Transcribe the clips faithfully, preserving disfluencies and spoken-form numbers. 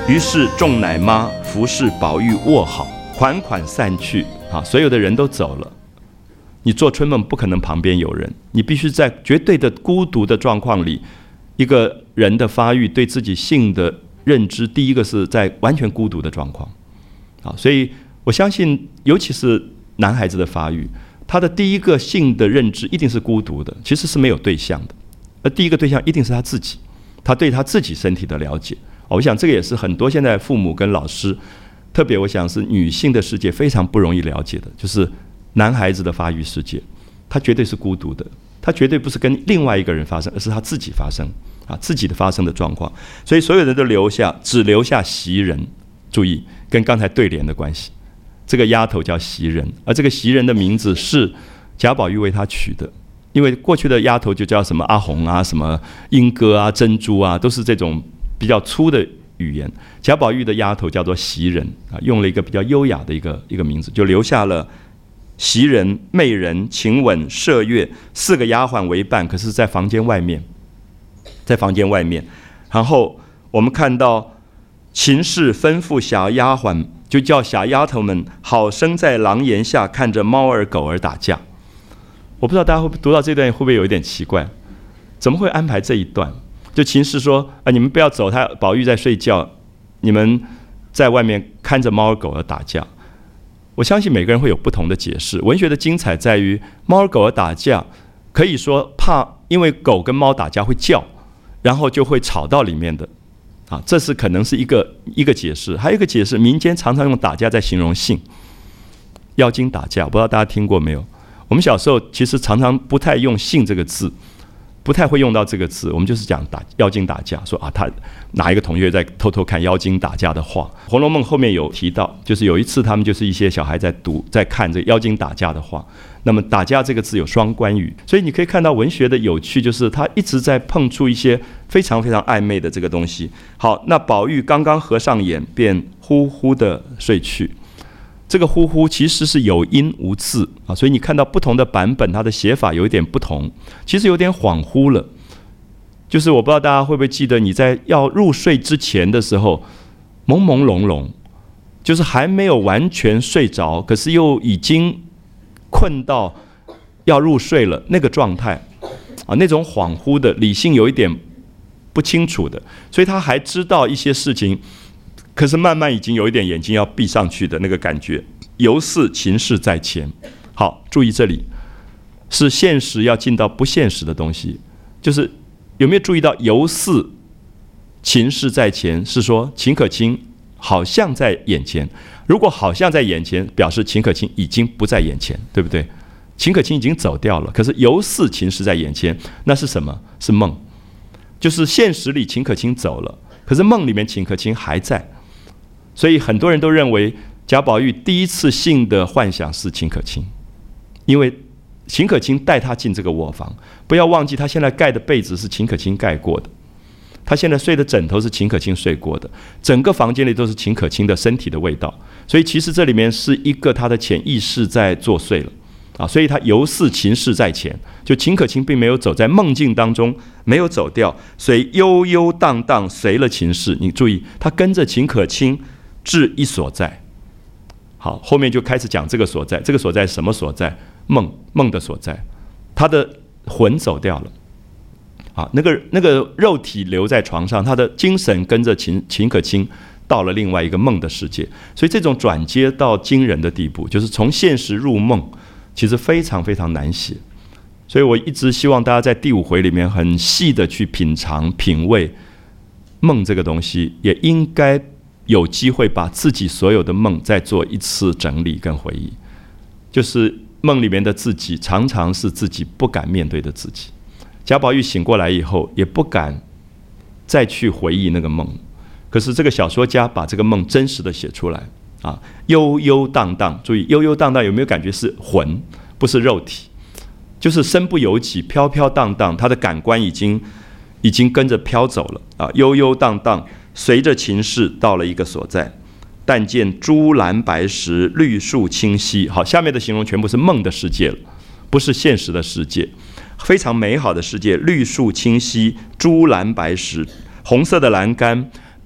于是众奶妈服侍宝玉卧好，款款散去啊，所有的人都走了。你做春梦不可能旁边有人，你必须在绝对的孤独的状况里，一个人的发育对自己性的认知，第一个是在完全孤独的状况啊，所以我相信，尤其是男孩子的发育，他的第一个性的认知一定是孤独的，其实是没有对象的，而第一个对象一定是他自己，他对他自己身体的了解。我想这个也是很多现在父母跟老师，特别我想是女性的世界非常不容易了解的，就是男孩子的发育世界，他绝对是孤独的，他绝对不是跟另外一个人发生，而是他自己发生啊，自己的发生的状况。所以所有人都留下，只留下袭人。注意跟刚才对联的关系，这个丫头叫袭人，而这个袭人的名字是贾宝玉为她取的，因为过去的丫头就叫什么阿红啊、什么莺歌啊、珍珠啊，都是这种比较粗的语言。贾宝玉的丫头叫做袭人啊，用了一个比较优雅的一个一个名字，就留下了袭人、媚人、晴雯、麝月四个丫鬟为伴，可是在房间外面，在房间外面。然后我们看到秦氏吩咐小丫鬟，就叫小丫头们好生在廊檐下看着猫儿狗儿打架。我不知道大家会不会读到这段会不会有一点奇怪，怎么会安排这一段？就秦氏说啊，你们不要走，他宝玉在睡觉，你们在外面看着猫儿狗儿打架。我相信每个人会有不同的解释。文学的精彩在于猫儿狗儿打架，可以说怕因为狗跟猫打架会叫，然后就会吵到里面的啊，这是可能是一个一个解释。还有一个解释，民间常常用打架在形容性，妖精打架，我不知道大家听过没有？我们小时候其实常常不太用性这个字，不太会用到这个字，我们就是讲打妖精打架，说啊，他哪一个同学在偷偷看妖精打架的画。《红楼梦》后面有提到，就是有一次他们就是一些小孩在读在看这个妖精打架的画，那么打架这个字有双关语，所以你可以看到文学的有趣，就是他一直在碰触一些非常非常暧昧的这个东西。好，那宝玉刚刚合上眼，便呼呼的睡去。这个呼呼其实是有音无字啊，所以你看到不同的版本，它的写法有一点不同，其实有点恍惚了。就是我不知道大家会不会记得，你在要入睡之前的时候，朦朦胧胧，就是还没有完全睡着，可是又已经困到要入睡了那个状态啊，那种恍惚的理性有一点不清楚的，所以他还知道一些事情。可是慢慢已经有一点眼睛要闭上去的那个感觉，犹似情势在前。好，注意这里是现实要进到不现实的东西，就是有没有注意到犹似情势在前，是说秦可卿好像在眼前。如果好像在眼前，表示秦可卿已经不在眼前，对不对？秦可卿已经走掉了，可是犹似情势在眼前，那是什么？是梦，就是现实里秦可卿走了，可是梦里面秦可卿还在。所以很多人都认为贾宝玉第一次性的幻想是秦可卿，因为秦可卿带他进这个卧房。不要忘记他现在盖的被子是秦可卿盖过的，他现在睡的枕头是秦可卿睡过的，整个房间里都是秦可卿的身体的味道。所以其实这里面是一个他的潜意识在作祟了啊，所以他犹似情势在前，就秦可卿并没有走在梦境当中，没有走掉，所以悠悠荡荡随了情势。你注意，他跟着秦可卿至一所在。好，后面就开始讲这个所在，这个所在是什么所在？梦，梦的所在。他的魂走掉了，啊，那个那个肉体留在床上，他的精神跟着秦秦可卿到了另外一个梦的世界。所以这种转接到惊人的地步，就是从现实入梦，其实非常非常难写。所以我一直希望大家在第五回里面很细的去品尝品味梦这个东西，也应该有机会把自己所有的梦再做一次整理跟回忆。就是梦里面的自己常常是自己不敢面对的自己。贾宝玉醒过来以后也不敢再去回忆那个梦，可是这个小说家把这个梦真实的写出来啊，悠悠荡荡。注意悠悠荡荡有没有感觉是魂，不是肉体，就是身不由己，飘飘荡荡，他的感官已经已经跟着飘走了啊，悠悠荡荡随着情势到了一个所在，但见珠蓝白石，绿树清溪。好，下面的形容全部是梦的世界了，不是现实的世界，非常美好的世界，绿树清溪，珠蓝白石，红色的栏杆，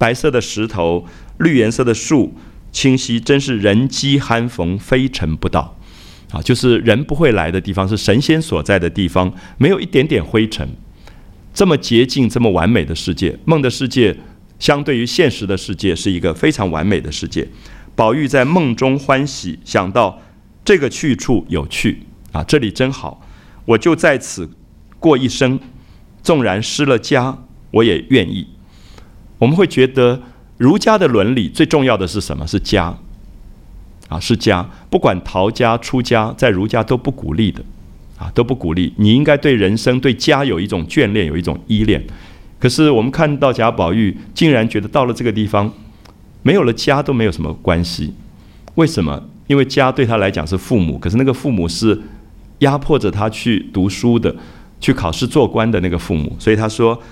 白色的石头，绿颜色的树，清晰，真是人迹罕逢，非尘不到。啊，就是人不会来的地方，是神仙所在的地方，没有一点点灰尘。这么洁净、这么完美的世界，梦的世界相对于现实的世界是一个非常完美的世界。宝玉在梦中欢喜，想到这个去处有趣啊，这里真好，我就在此过一生，纵然失了家，我也愿意。我们会觉得儒家的伦理最重要的是什么？是家啊，是家。不管逃家出家，在儒家都不鼓励的啊，都不鼓励。你应该对人生、对家有一种眷恋，有一种依恋。可是我们看到贾宝玉竟然觉得到了这个地方，没有了家都没有什么关系。为什么？因为家对他来讲是父母，可是那个父母是压迫着他去读书的，去考试做官的那个父母。所以他说，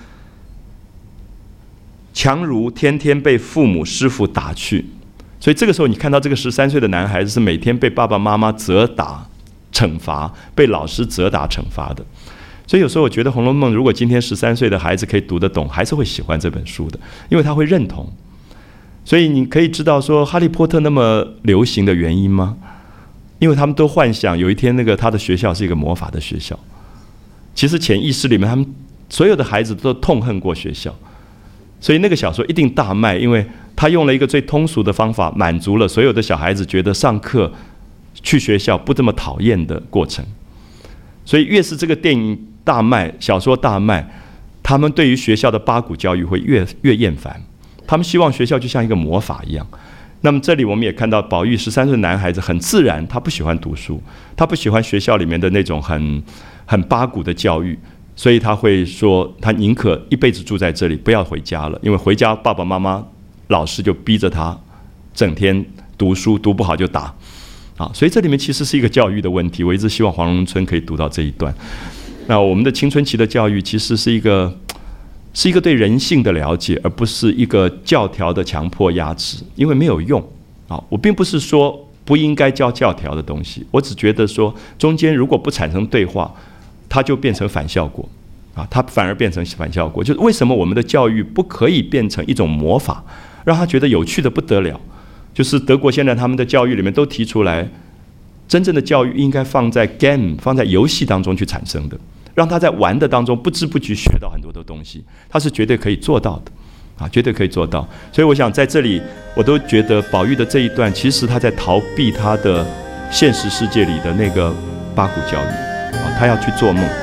强如天天被父母师傅打去。所以这个时候你看到这个十三岁的男孩子是每天被爸爸妈妈责打惩罚，被老师责打惩罚的。所以有时候我觉得《红楼梦》如果今天十三岁的孩子可以读得懂，还是会喜欢这本书的，因为他会认同。所以你可以知道说哈利波特那么流行的原因吗？因为他们都幻想有一天那个他的学校是一个魔法的学校。其实潜意识里面他们所有的孩子都痛恨过学校，所以那个小说一定大卖，因为他用了一个最通俗的方法，满足了所有的小孩子觉得上课去学校不这么讨厌的过程。所以越是这个电影大卖，小说大卖，他们对于学校的八股教育会越越厌烦。他们希望学校就像一个魔法一样。那么这里我们也看到宝玉十三岁的男孩子很自然，他不喜欢读书，他不喜欢学校里面的那种很很八股的教育，所以他会说他宁可一辈子住在这里，不要回家了，因为回家爸爸妈妈老师就逼着他整天读书，读不好就打啊。所以这里面其实是一个教育的问题。我一直希望黄荣春可以读到这一段。那我们的青春期的教育其实是一个是一个对人性的了解，而不是一个教条的强迫压制，因为没有用啊。我并不是说不应该教教条的东西，我只觉得说中间如果不产生对话，它就变成反效果啊，它反而变成反效果。就是为什么我们的教育不可以变成一种魔法，让他觉得有趣的不得了？就是德国现在他们的教育里面都提出来，真正的教育应该放在 game， 放在游戏当中去产生的。让他在玩的当中不知不觉学到很多的东西，他是绝对可以做到的啊，绝对可以做到。所以我想在这里我都觉得宝玉的这一段其实他在逃避他的现实世界里的那个八股教育啊，他要去做梦。